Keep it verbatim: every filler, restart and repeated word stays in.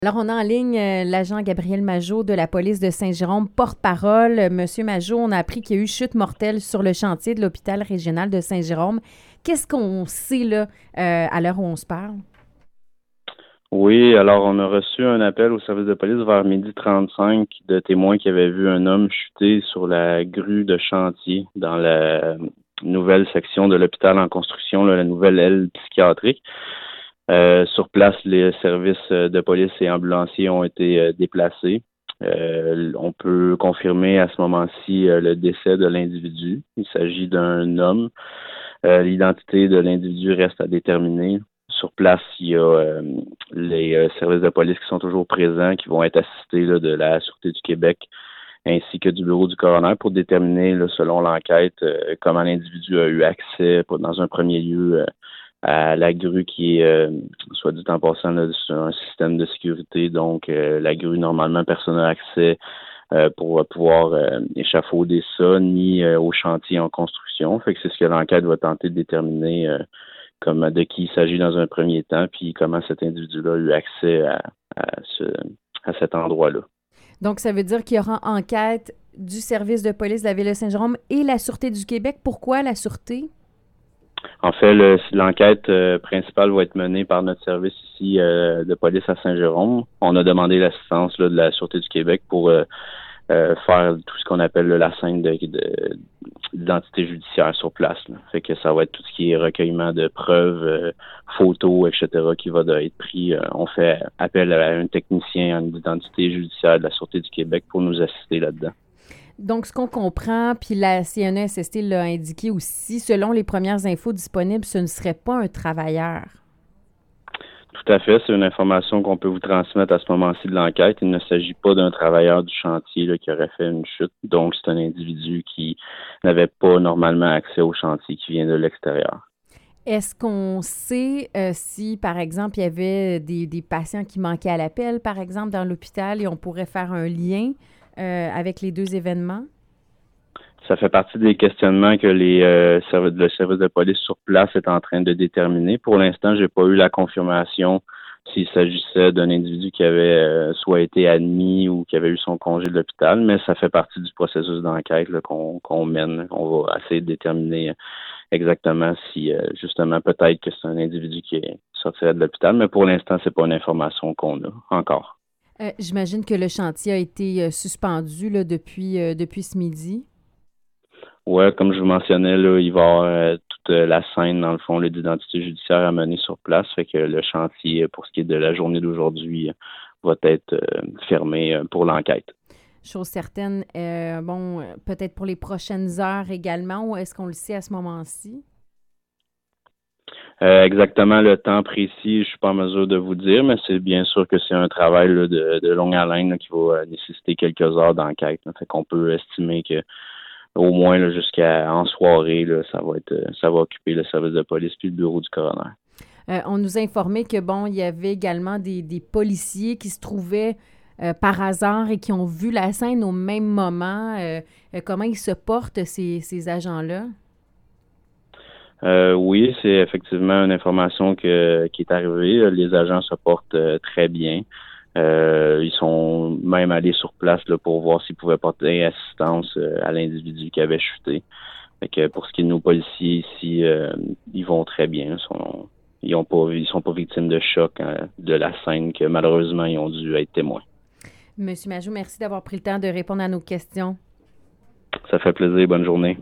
Alors, on a en ligne euh, l'agent Gabriel Majot de la police de Saint-Jérôme, porte-parole. Euh, Monsieur Majot, on a appris qu'il y a eu chute mortelle sur le chantier de l'hôpital régional de Saint-Jérôme. Qu'est-ce qu'on sait là, euh, à l'heure où on se parle? Oui, alors on a reçu un appel au service de police vers midi trente-cinq de témoins qui avaient vu un homme chuter sur la grue de chantier dans la nouvelle section de l'hôpital en construction, là, la nouvelle aile psychiatrique. Euh, sur place, les services de police et ambulanciers ont été euh, déplacés. Euh, on peut confirmer à ce moment-ci euh, le décès de l'individu. Il s'agit d'un homme. Euh, l'identité de l'individu reste à déterminer. Sur place, il y a euh, les euh, services de police qui sont toujours présents, qui vont être assistés là, de la Sûreté du Québec ainsi que du bureau du coroner pour déterminer, là, selon l'enquête, euh, comment l'individu a eu accès, dans un premier lieu, euh, à la grue qui est, euh, soit dit en passant, là, sur un système de sécurité. Donc, euh, la grue, normalement, personne n'a accès euh, pour pouvoir euh, échafauder ça, ni euh, au chantier en construction. Fait que c'est ce que l'enquête va tenter de déterminer euh, comme de qui il s'agit dans un premier temps, puis comment cet individu-là a eu accès à, à, ce, à cet endroit-là. Donc, ça veut dire qu'il y aura enquête du service de police de la Ville de Saint-Jérôme et la Sûreté du Québec. Pourquoi la Sûreté? En fait, le, l'enquête euh, principale va être menée par notre service ici euh, de police à Saint-Jérôme. On a demandé l'assistance là, de la Sûreté du Québec pour euh, euh, faire tout ce qu'on appelle là, la scène de, de, d'identité judiciaire sur place. Là. Fait que ça va être tout ce qui est recueillement de preuves, euh, photos, et cetera qui va être pris. Euh, on fait appel à un technicien en identité judiciaire de la Sûreté du Québec pour nous assister là-dedans. Donc, ce qu'on comprend, puis la C N E S S T l'a indiqué aussi, selon les premières infos disponibles, ce ne serait pas un travailleur. Tout à fait, c'est une information qu'on peut vous transmettre à ce moment-ci de l'enquête. Il ne s'agit pas d'un travailleur du chantier là, qui aurait fait une chute. Donc, c'est un individu qui n'avait pas normalement accès au chantier, qui vient de l'extérieur. Est-ce qu'on sait euh, si, par exemple, il y avait des, des patients qui manquaient à l'appel, par exemple, dans l'hôpital, et on pourrait faire un lien euh, avec les deux événements? Ça fait partie des questionnements que les euh, serv- le service de police sur place est en train de déterminer. Pour l'instant, j'ai pas eu la confirmation s'il s'agissait d'un individu qui avait euh, soit été admis ou qui avait eu son congé de l'hôpital, mais ça fait partie du processus d'enquête là, qu'on, qu'on mène. On va essayer de déterminer exactement si euh, justement peut-être que c'est un individu qui est sorti de l'hôpital, mais pour l'instant, c'est pas une information qu'on a encore. Euh, j'imagine que le chantier a été euh, suspendu là, depuis, euh, depuis ce midi. Ouais, comme je vous mentionnais, là, il va y avoir euh, toute euh, la scène, dans le fond, là, d'identité judiciaire à mener sur place. Fait que le chantier, pour ce qui est de la journée d'aujourd'hui, euh, va être euh, fermé euh, pour l'enquête. Chose certaine, euh, bon, euh, peut-être pour les prochaines heures également, ou est-ce qu'on le sait à ce moment-ci? Euh, exactement le temps précis, je suis pas en mesure de vous dire, mais c'est bien sûr que c'est un travail là, de, de longue haleine là, qui va euh, nécessiter quelques heures d'enquête. Là. Fait qu'on peut estimer que au moins là, jusqu'à en soirée, là, ça va être euh, ça va occuper le service de police puis le bureau du coroner. Euh, on nous a informé que, bon, il y avait également des, des policiers qui se trouvaient euh, par hasard et qui ont vu la scène au même moment. Euh, euh, comment ils se portent, ces, ces agents-là? Euh, oui, c'est effectivement une information que, qui est arrivée. Les agents se portent euh, très bien. Euh, ils sont même allés sur place là, pour voir s'ils pouvaient porter assistance euh, à l'individu qui avait chuté. Fait que pour ce qui est de nos policiers ici, euh, ils vont très bien. Ils sont, ils ont pas, ils sont pas victimes de choc hein, de la scène que malheureusement ils ont dû être témoins. Monsieur Majot, merci d'avoir pris le temps de répondre à nos questions. Ça fait plaisir. Bonne journée.